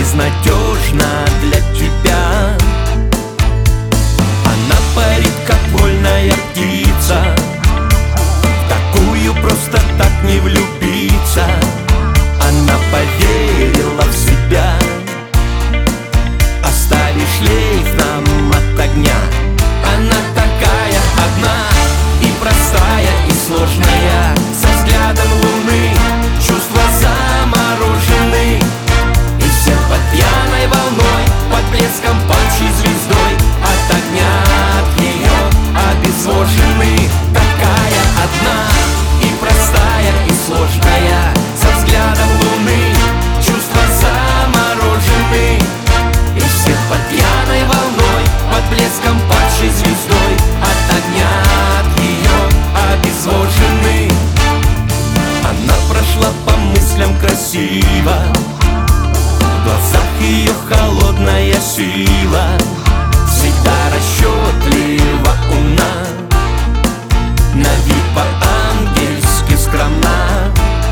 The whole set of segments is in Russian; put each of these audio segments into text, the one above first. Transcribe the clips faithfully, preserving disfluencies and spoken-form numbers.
безнадежна для тебя. Она парит, как вольная птица, в такую просто так не влюбиться. Она поверила в себя, оставив шлейф нам от огня. Она такая одна и простая, и сложная, со взглядом луны чувства заморожены. И все под пьяной волной, под блеском падшей звездой, от огня от ее обезвожены. Такая одна и простая, и сложная, со взглядом луны чувства заморожены. И все под пьяной волной, под блеском падшей звездой, от огня от ее обезвожены. Она прошла по мыслям красиво, в глазах ее холодная сила, всегда расчетлива, умна, на вид по-ангельски скромна.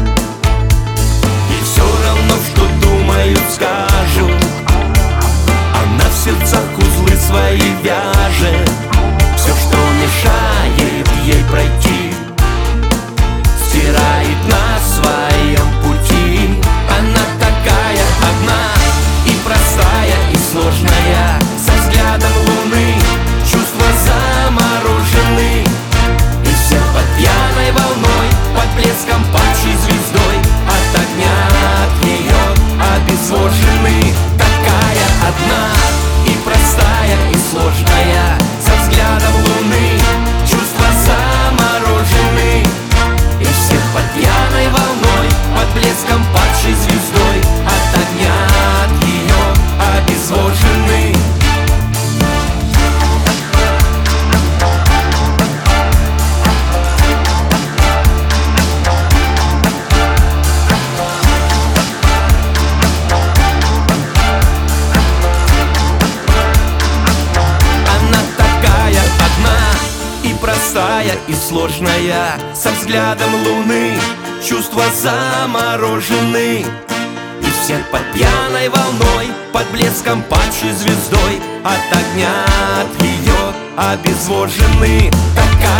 Ей все равно, что думают, скажут, она в сердцах узлы свои вяжет. Все, что мешает ей пройти, стирает на своем пути. Она такая одна и простая, и сложная, со взглядом луны чувства заморожены. И все под пьяной волной, под блеском падшей звездой, от огня от нее обезвожены. Такая одна и простая, и сложная, со взглядом луны чувства заморожены. И все под пьяной волной, под блеском падшей звездой, от огня от ее обезвожены. Она такая одна и простая, и сложная, со взглядом луны чувства заморожены. И все под пьяной волной, под блеском падшей звездой, от огня от ее обезвожены. Такая